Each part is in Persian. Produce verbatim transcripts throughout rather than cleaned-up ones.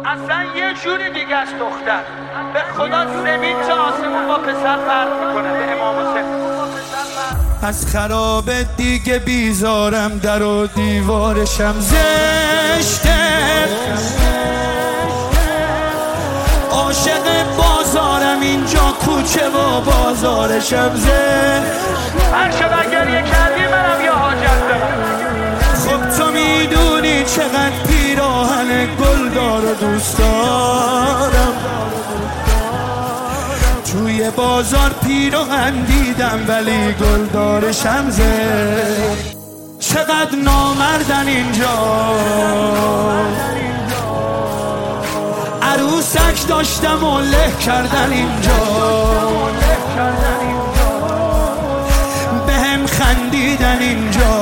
اصلا یه جوری دیگه است دختر. به خدا زمین تا آسمون با پسر فرق میکنه. به امام حسین از خراب دیگه بیزارم، در و دیوارشم زشته، عاشق بازارم اینجا کوچه و بازارشم زشته. هر شب گریه کردی منم یا حاجت دارم. خب تو میدونی چقدر پیراهن گلدار و دوست دارم، توی بازار پیراهن دیدم ولی گلدارشم زشته. چقدر نامردن اینجا، عروسک داشتم و له کردن اینجا، بهم خندیدن اینجا،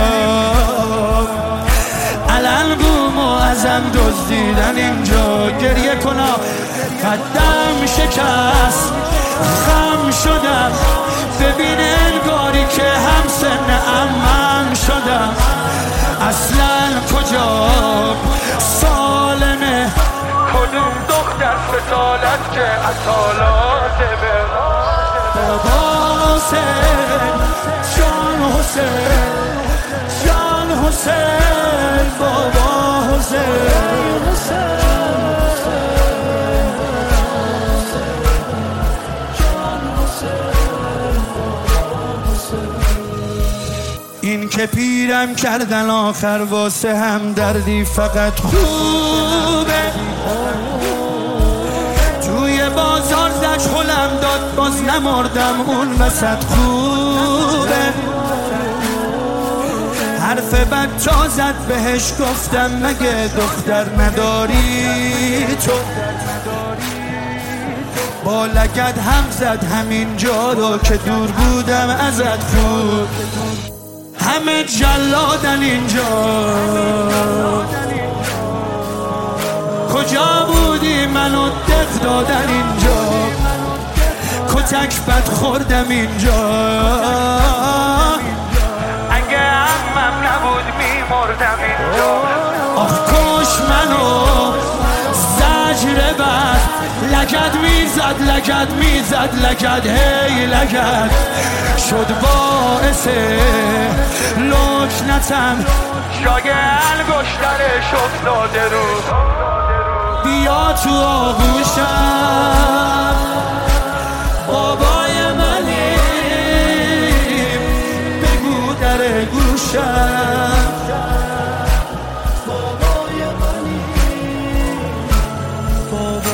علن بوم و ازم دزدیدن اینجا. گریه کنا قدم شکست، خم شدم، ببین انگاری که هم سن عمم شدم. اصلا کجا سالمه، کدوم دختر فتالت که اصالات به بابا حسین، جان حسین، جان حسین، بابا حسین. این که پیرم کردن آخر واسه هم دردی فقط خوبه، توی بازار زج خلم داد باز نمردم اون وسط خوبه. حرف بد تا زد بهش گفتم مگه دختر نداری تو، با لگد هم زد همین جا رو که دور بودم ازت خوب. همه جلادن اینجا، کجا بودی منو دق دادن اینجا، کتک بد خوردم اینجا. اگه عمم نبود میمردم اینجا. آخ کش منو زجر بد، لگد میزد لگد میزد لگد هی لگد شد باعث لکنتم، جای انگشترش افتاده رو. بیا تو آغوشم بابای منی، بگو در گوشم بابای منی، بابا